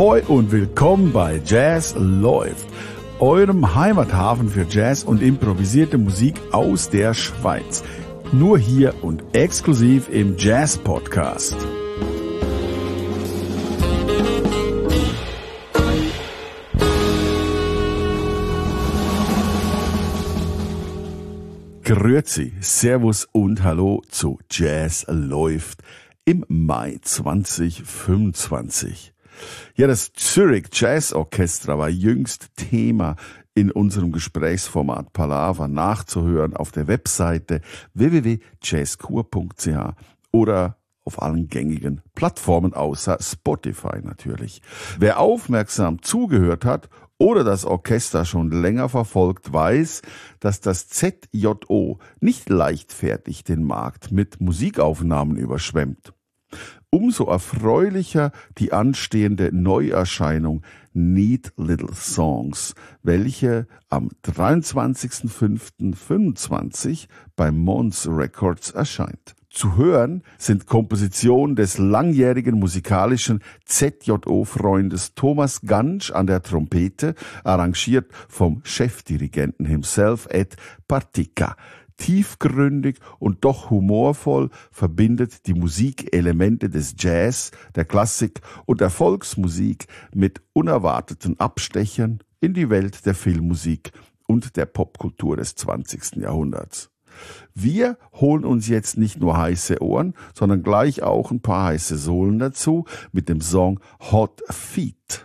Ahoi und willkommen bei Jazz läuft, eurem Heimathafen für Jazz und improvisierte Musik aus der Schweiz. Nur hier und exklusiv im Jazz Podcast. Grüezi, Servus und Hallo zu Jazz läuft im Mai 2025. Ja, das Zürich Jazz Orchestra war jüngst Thema in unserem Gesprächsformat Palaver, nachzuhören auf der Webseite www.jazzkur.ch oder auf allen gängigen Plattformen außer Spotify natürlich. Wer aufmerksam zugehört hat oder das Orchester schon länger verfolgt, weiß, dass das ZJO nicht leichtfertig den Markt mit Musikaufnahmen überschwemmt. Umso erfreulicher die anstehende Neuerscheinung Neat Little Songs, welche am 23.05.25 bei Mons Records erscheint. Zu hören sind Kompositionen des langjährigen musikalischen ZJO-Freundes Thomas Gansch an der Trompete, arrangiert vom Chefdirigenten himself Ed Partica. Tiefgründig und doch humorvoll verbindet die Musik Elemente des Jazz, der Klassik und der Volksmusik mit unerwarteten Abstechern in die Welt der Filmmusik und der Popkultur des 20. Jahrhunderts. Wir holen uns jetzt nicht nur heiße Ohren, sondern gleich auch ein paar heiße Sohlen dazu mit dem Song Hot Feet.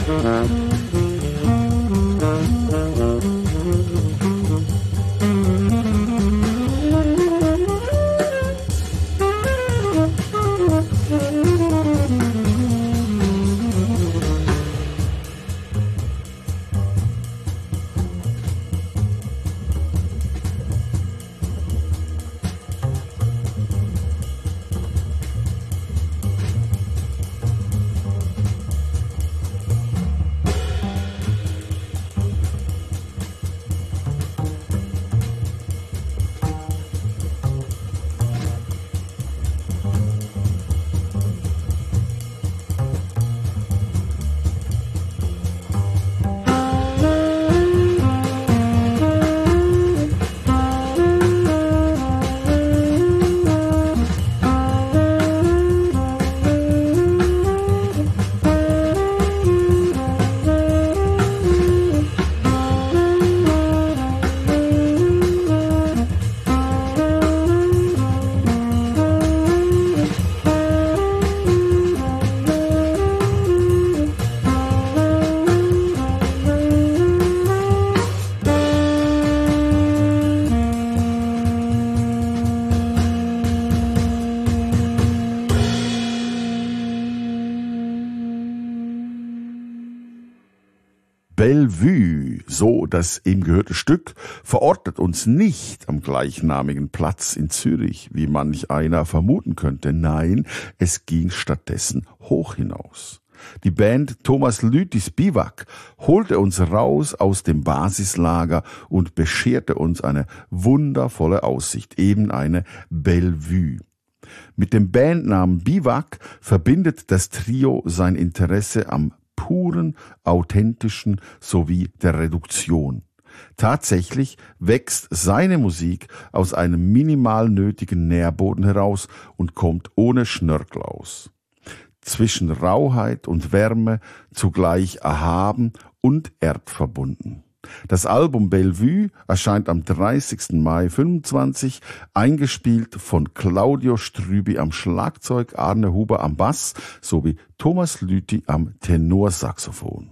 Bellevue, so das ihm gehörte Stück, verortet uns nicht am gleichnamigen Platz in Zürich, wie manch einer vermuten könnte. Nein, es ging stattdessen hoch hinaus. Die Band Thomas Lüthis Biwak holte uns raus aus dem Basislager und bescherte uns eine wundervolle Aussicht, eben eine Bellevue. Mit dem Bandnamen Biwak verbindet das Trio sein Interesse am puren, authentischen sowie der Reduktion. Tatsächlich wächst seine Musik aus einem minimal nötigen Nährboden heraus und kommt ohne Schnörkel aus. Zwischen Rauheit und Wärme zugleich erhaben und erdverbunden. Das Album Bellevue erscheint am 30. Mai 25, eingespielt von Claudio Strüby am Schlagzeug, Arne Huber am Bass sowie Thomas Lüthi am Tenorsaxophon.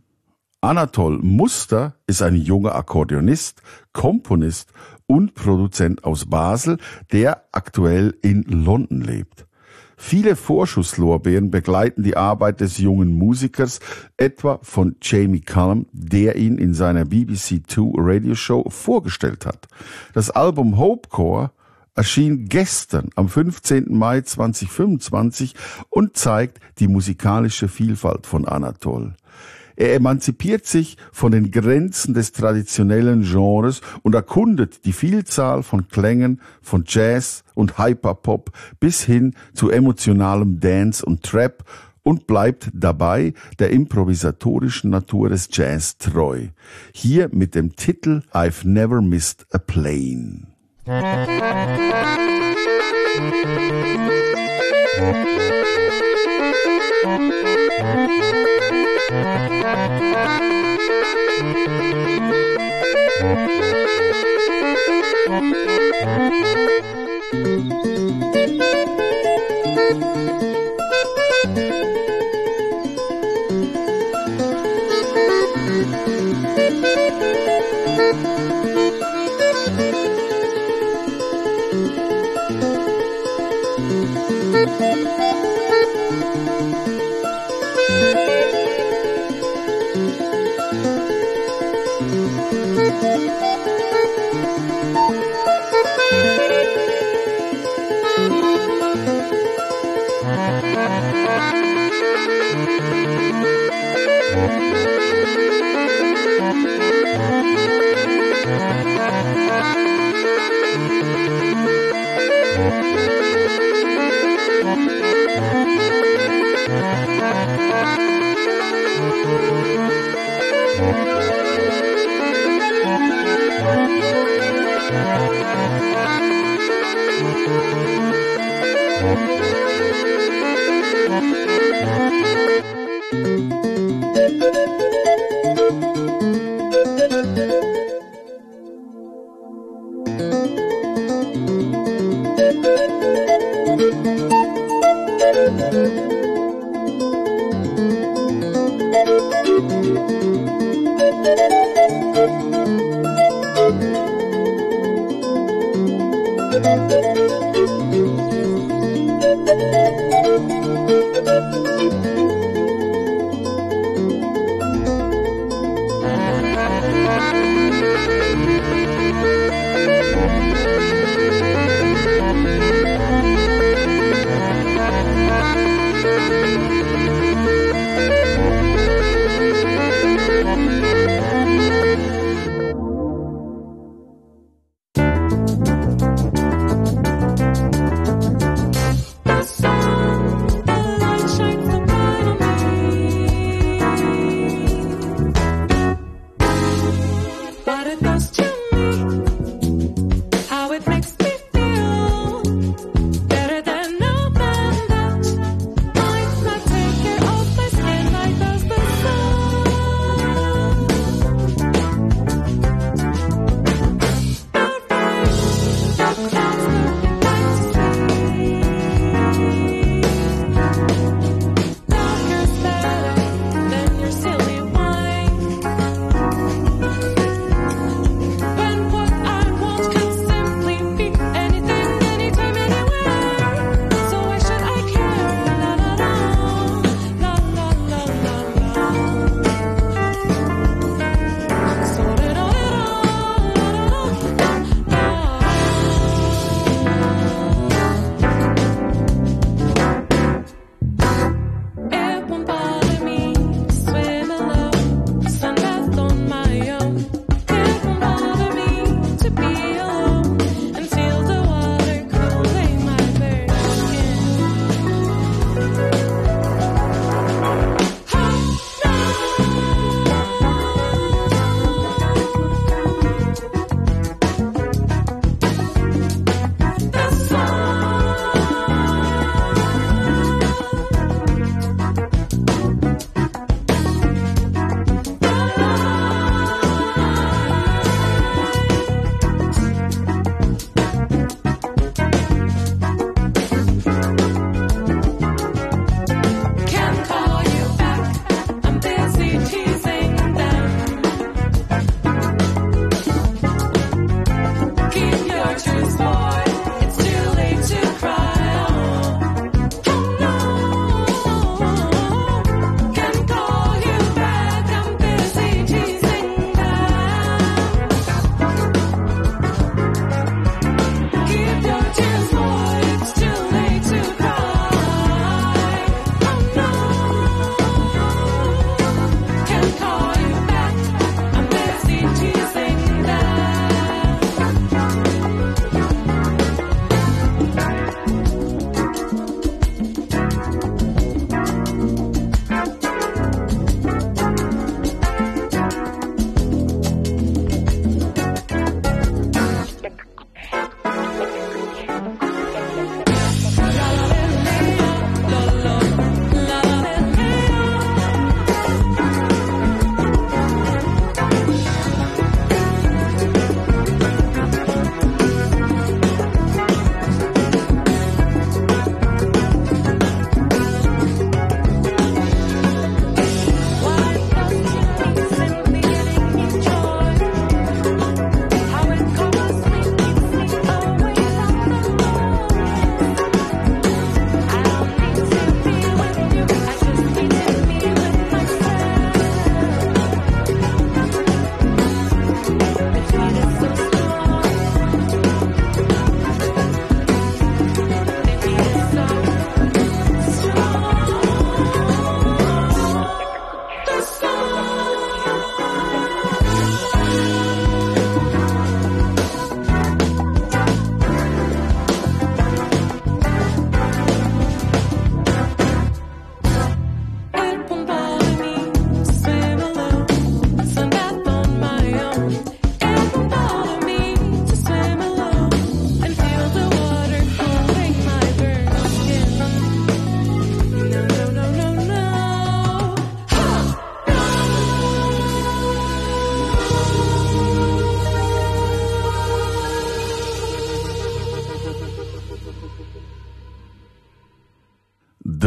Anatol Muster ist ein junger Akkordeonist, Komponist und Produzent aus Basel, der aktuell in London lebt. Viele Vorschusslorbeeren begleiten die Arbeit des jungen Musikers, etwa von Jamie Cullum, der ihn in seiner BBC Two Radioshow vorgestellt hat. Das Album Hopecore erschien gestern am 15. Mai 2025 und zeigt die musikalische Vielfalt von Anatol. Er emanzipiert sich von den Grenzen des traditionellen Genres und erkundet die Vielzahl von Klängen von Jazz und Hyperpop bis hin zu emotionalem Dance und Trap und bleibt dabei der improvisatorischen Natur des Jazz treu. Hier mit dem Titel I've Never Missed a Plane.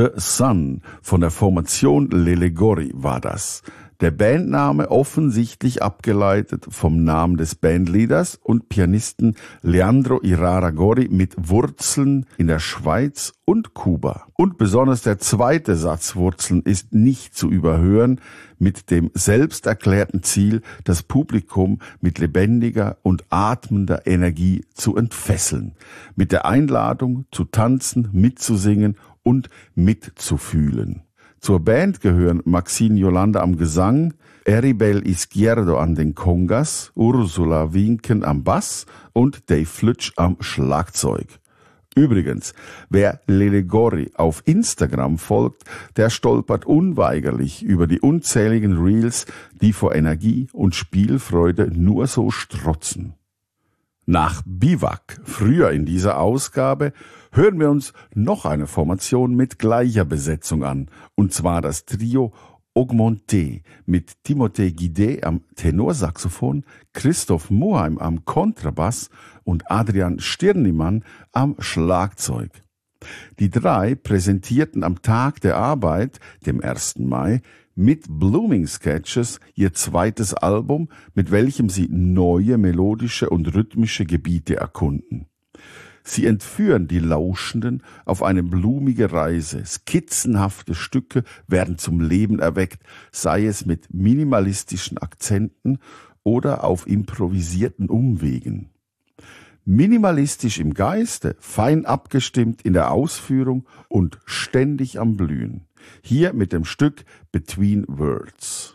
The Sun von der Formation Lelegori war das. Der Bandname offensichtlich abgeleitet vom Namen des Bandleaders und Pianisten Leandro Iraragorri mit Wurzeln in der Schweiz und Kuba. Und besonders der zweite Satz Wurzeln ist nicht zu überhören, mit dem selbst erklärten Ziel, das Publikum mit lebendiger und atmender Energie zu entfesseln. Mit der Einladung zu tanzen, mitzusingen und mitzufühlen. Zur Band gehören Maxine Yolanda am Gesang, Eribel Izquierdo an den Congas, Ursula Winken am Bass und Dave Flitsch am Schlagzeug. Übrigens, wer Lelegori auf Instagram folgt, der stolpert unweigerlich über die unzähligen Reels, die vor Energie und Spielfreude nur so strotzen. Nach Biwak, früher in dieser Ausgabe, hören wir uns noch eine Formation mit gleicher Besetzung an, und zwar das Trio Augmenté mit Timothée Guidé am Tenorsaxophon, Christoph Moheim am Kontrabass und Adrian Stirnimann am Schlagzeug. Die drei präsentierten am Tag der Arbeit, dem 1. Mai, mit Blooming Sketches ihr zweites Album, mit welchem sie neue melodische und rhythmische Gebiete erkunden. Sie entführen die Lauschenden auf eine blumige Reise. Skizzenhafte Stücke werden zum Leben erweckt, sei es mit minimalistischen Akzenten oder auf improvisierten Umwegen. Minimalistisch im Geiste, fein abgestimmt in der Ausführung und ständig am Blühen. Hier mit dem Stück Between Words.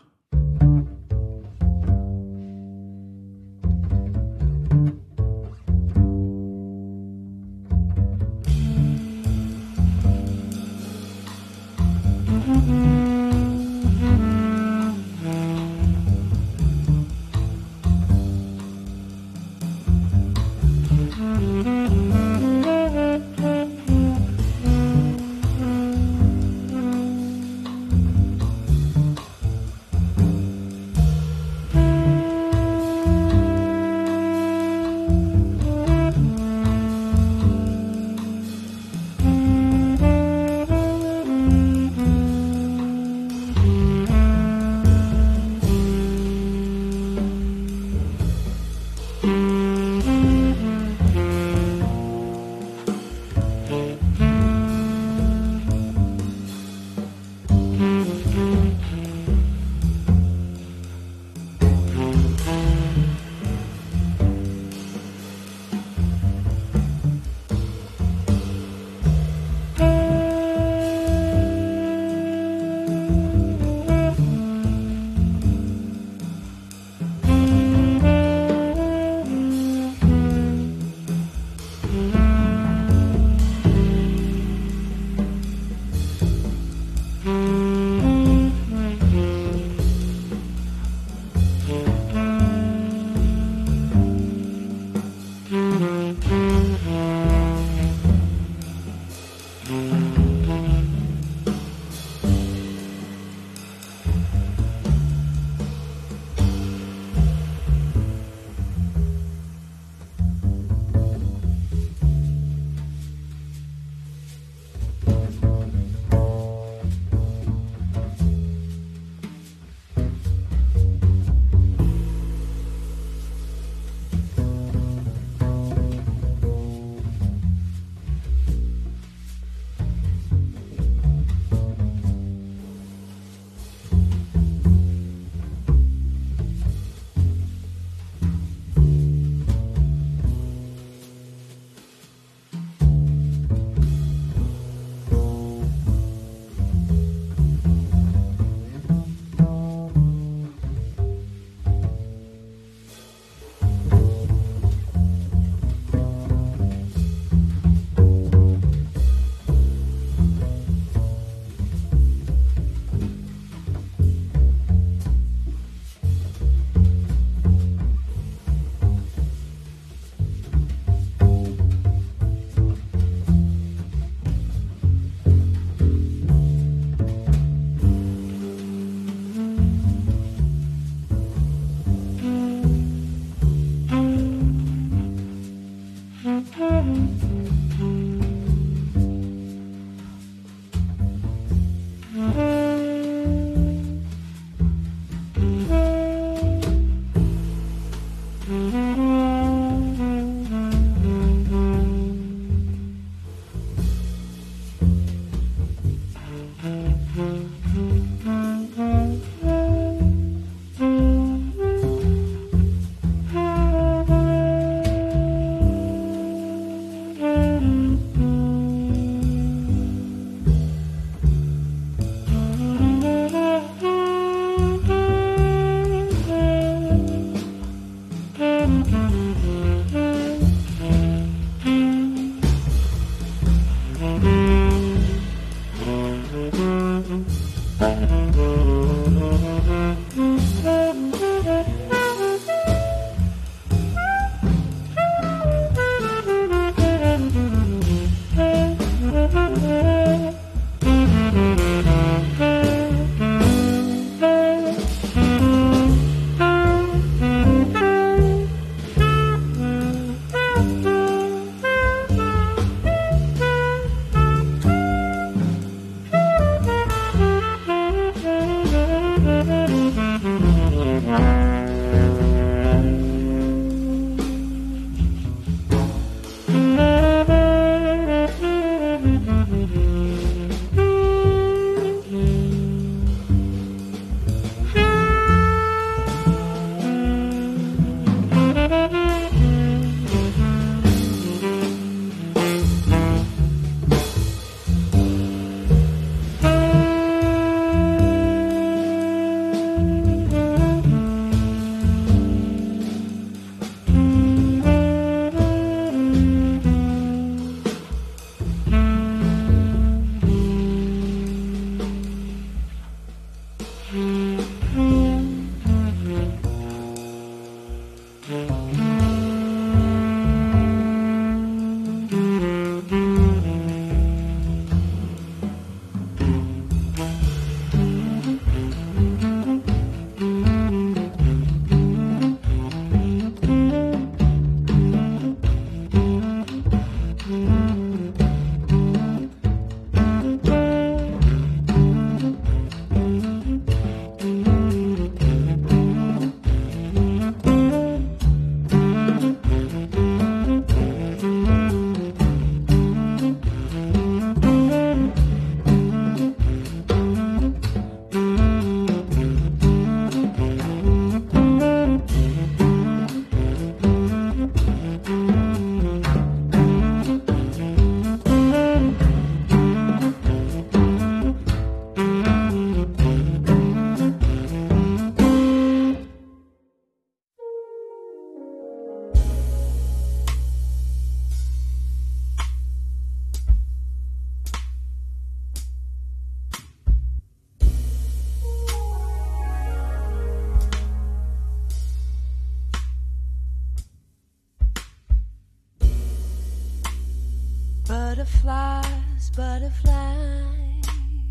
Butterflies, butterflies,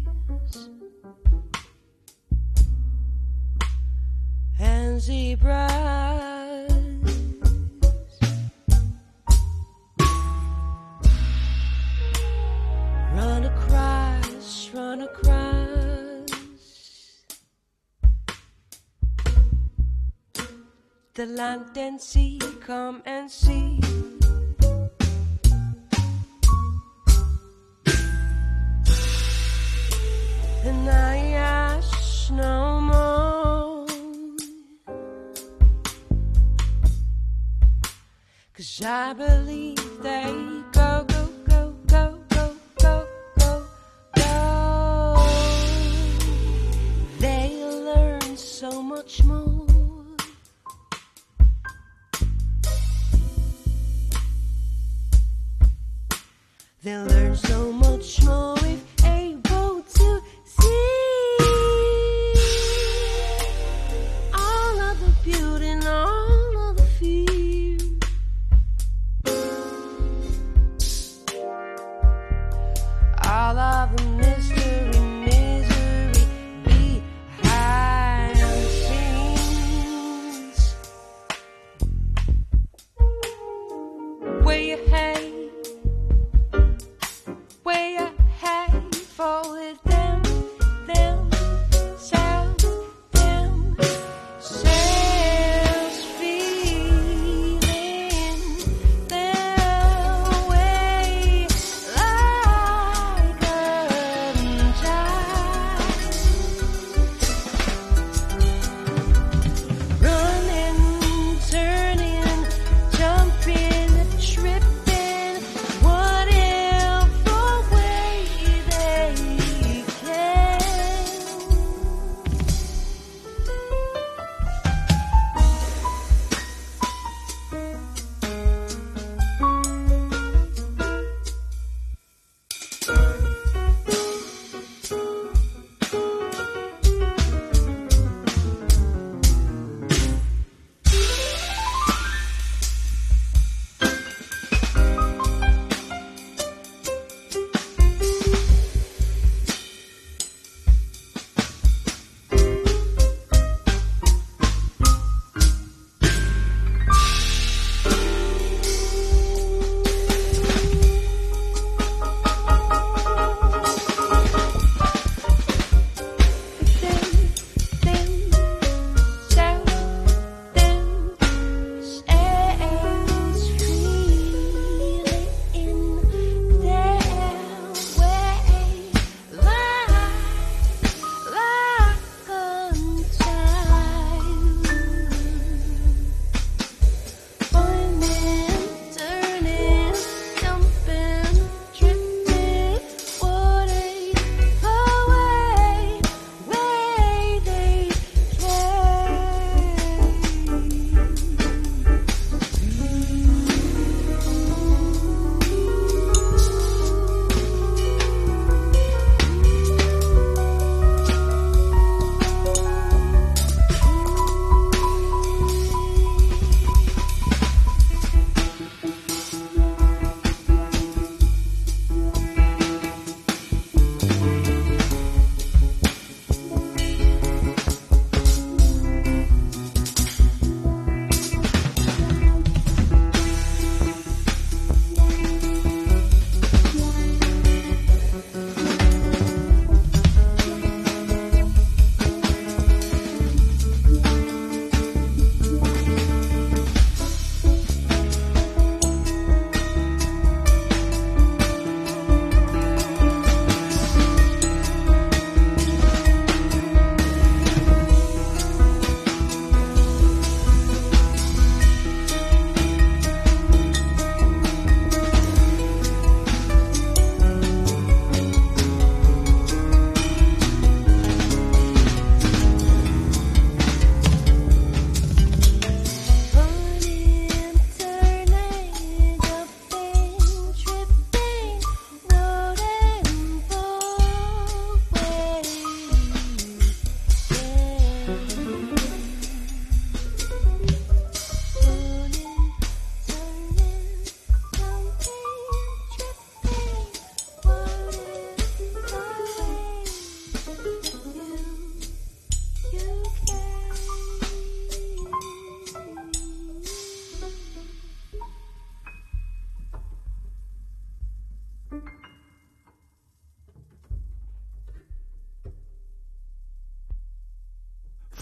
and zebras run across the land and sea. Come and see. And I ask no more, 'cause I believe they go, go, go, go, go, go, go, go. They learn so much more. They learn so much more if able to see all of the beauty and all of the fear. All of the misery behind the scenes.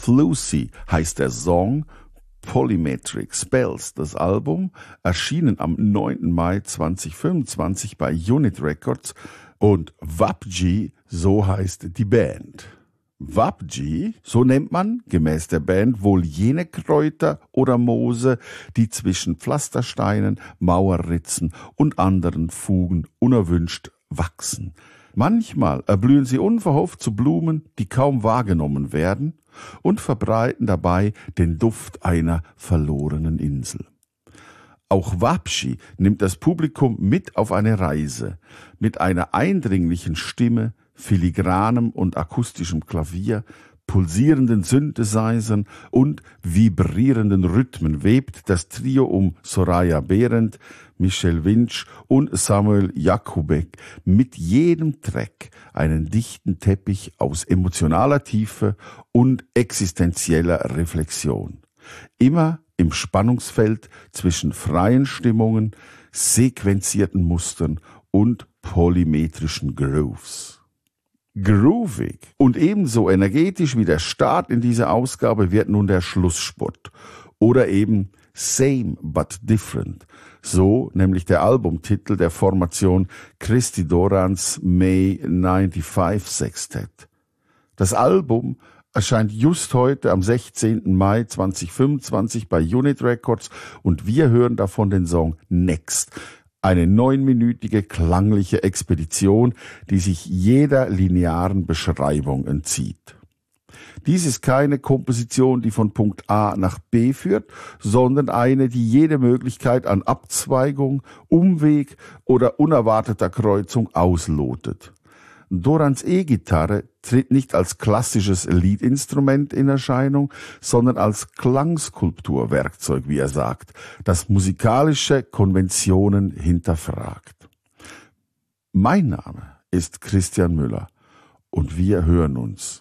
Lucy heißt der Song, Polymetric Spells, das Album, erschienen am 9. Mai 2025 bei Unit Records, und Wapji, so heißt die Band. Wapji, so nennt man, gemäß der Band, wohl jene Kräuter oder Moose, die zwischen Pflastersteinen, Mauerritzen und anderen Fugen unerwünscht wachsen. Manchmal erblühen sie unverhofft zu Blumen, die kaum wahrgenommen werden, und verbreiten dabei den Duft einer verlorenen Insel. Auch Wapji nimmt das Publikum mit auf eine Reise. Mit einer eindringlichen Stimme, filigranem und akustischem Klavier, pulsierenden Synthesizern und vibrierenden Rhythmen webt das Trio um Soraya Behrendt, Michel Winch und Samuel Jakubek mit jedem Track einen dichten Teppich aus emotionaler Tiefe und existenzieller Reflexion. Immer im Spannungsfeld zwischen freien Stimmungen, sequenzierten Mustern und polymetrischen Grooves. Groovig und ebenso energetisch wie der Start in diese Ausgabe wird nun der Schlussspurt oder eben Same but Different, so nämlich der Albumtitel der Formation Christy Dorans May 95 Sextet. Das Album erscheint just heute am 16. Mai 2025 bei Unit Records und wir hören davon den Song Next. Eine 9-minütige klangliche Expedition, die sich jeder linearen Beschreibung entzieht. Dies ist keine Komposition, die von Punkt A nach B führt, sondern eine, die jede Möglichkeit an Abzweigung, Umweg oder unerwarteter Kreuzung auslotet. Dorans E-Gitarre tritt nicht als klassisches Leadinstrument in Erscheinung, sondern als Klangskulpturwerkzeug, wie er sagt, das musikalische Konventionen hinterfragt. Mein Name ist Christian Müller und wir hören uns.